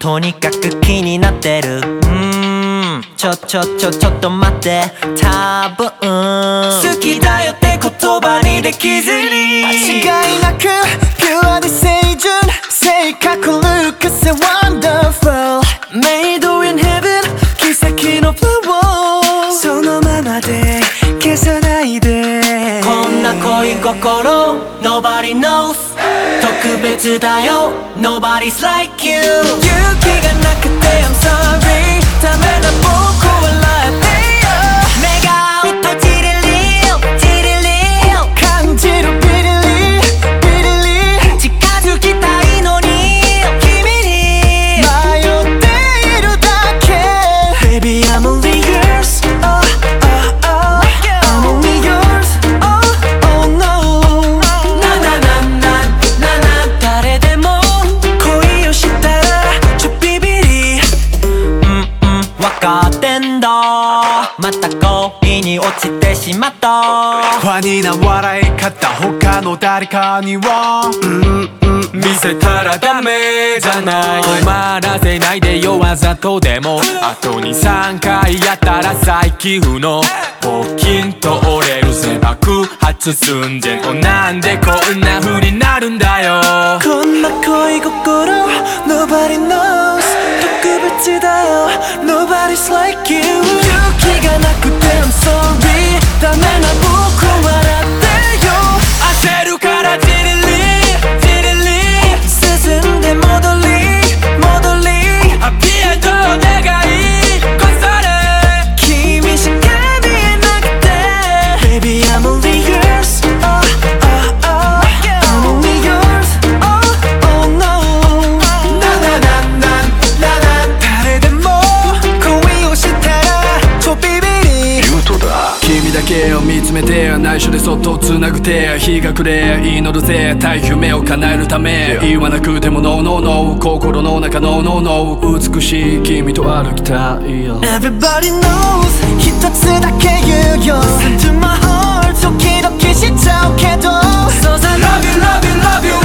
とにかく気になってる。ちょっと待って、多分好きだよって言葉にできずに。 間違いなくピュアで清純、性格ルックス wonderful Made in heaven 奇跡のフラワー、そのままで消さないで。 こんな恋心 Nobody knows 特別だよ Nobody's like you 勇気がなくて I'm sorry ダメな僕笑ってよ。目が合うとチリリオチリリオ感じるビリリビリリ、 近づきたいのに君に迷っているだけ。 Baby I'm only yours oh oh oh I'm only yours oh oh no なななななな誰でも恋をしたらちょビビリ。 わかってんだ、また恋に落ちてしまった。 ファニーな笑い方他の誰かには見せたらダメじゃない。止まらせないでよわざとでも。あと2、3回やったら再起不能。ポキンと折れるぜ爆発寸前。なんでこんな風になるんだよ。 こんな恋心 Nobody knows 特別だよ Nobody's like you 勇気がなくて I'm sorry ダメな僕笑ってよ。 焦るからジリリジリリ進んで戻り戻りハッピーエンドお願いこっそり君しか見えなくて Baby I'm only yours oh oh oh I'm only yours oh oh no なななななな誰でも恋をしたらちょビビリ。 君だけを見つめて内緒でそっと繋ぐ手、日が暮れ祈るぜ大夢を叶えるため。言わなくても No no no 心の中の No no 美しい君と歩きたいよ。 Everybody knows 一つだけ言うよ Listen to my heart ドキドキしちゃうけど So I love you love you love you